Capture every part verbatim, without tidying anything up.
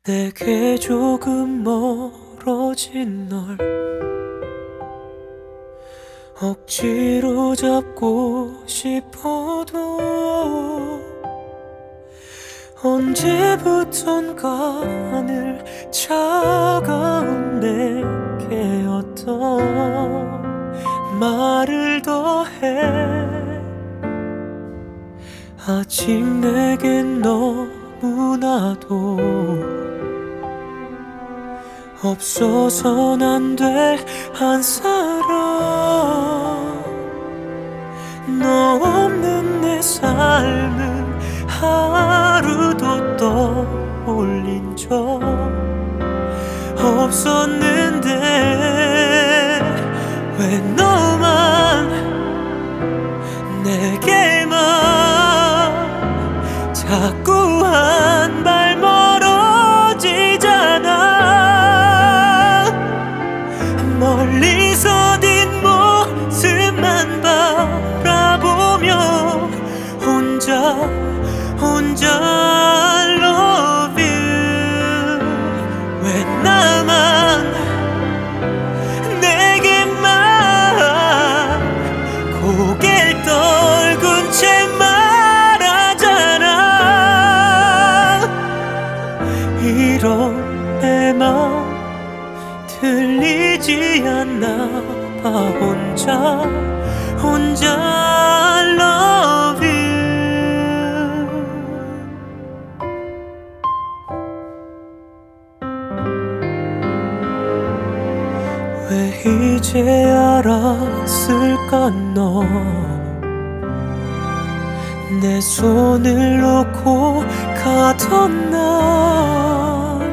내게 조금 멀어진 널 억지로 잡고 싶어도 언제부턴가 하늘 차가운 내게 어떤 말을 더해. 아직 내겐 너무나도 없어선 안 될 한 사람, 너 없는 내 삶은 하루도 떠올린 적 없었는데 왜 너만 내게만 자꾸 한 발 멀어지잖아. 멀리서 뒷모습만 바라보며 혼자 혼자 love you. 왜 나만 내게만 고개를 떨군 채 말하잖아. 이런 내 맘 들리지 않나 봐. 혼자 혼자 love you. 왜 이제 알았을까 너 내 손을 놓고 가던 날.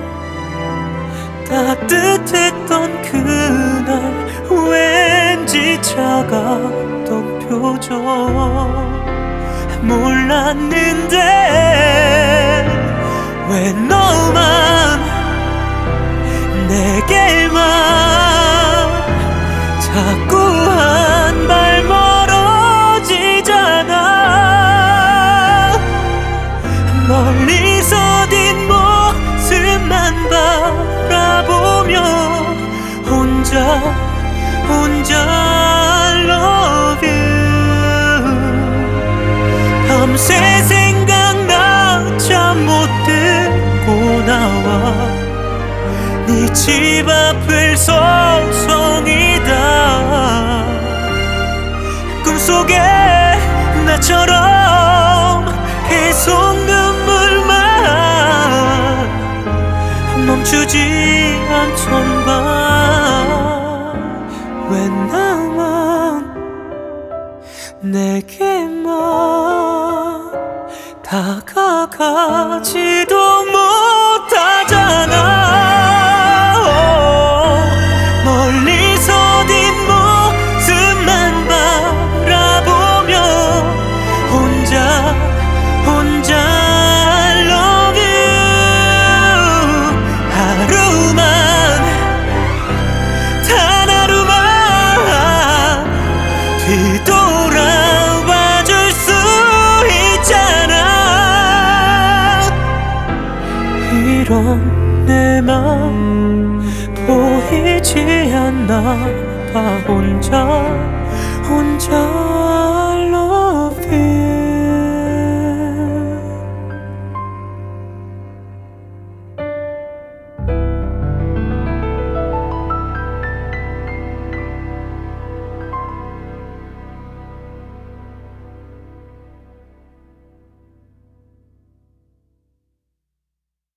따뜻했던 그날 왠지 차가웠던 표정 몰랐는데 왜 너만 내게만 자꾸 한 발 멀어지잖아. 멀리서 뒷모습만 바라보며 혼자 혼자 love you. 밤새 생각나 잠 못 들고 나와 네 집 앞을 서성이다. 꿈속에 나처럼 계속 눈물만 멈추지 않던 밤. 왜 나만 내게만 다가가지도 못하잖아. 멀리서 뒷모습만 바라보며 혼자 혼자 love you. 하루만 단 하루만 뒤돌아봐 줄 수 있잖아. 이런 내 맘 보이지 않나 봐. 혼자 혼자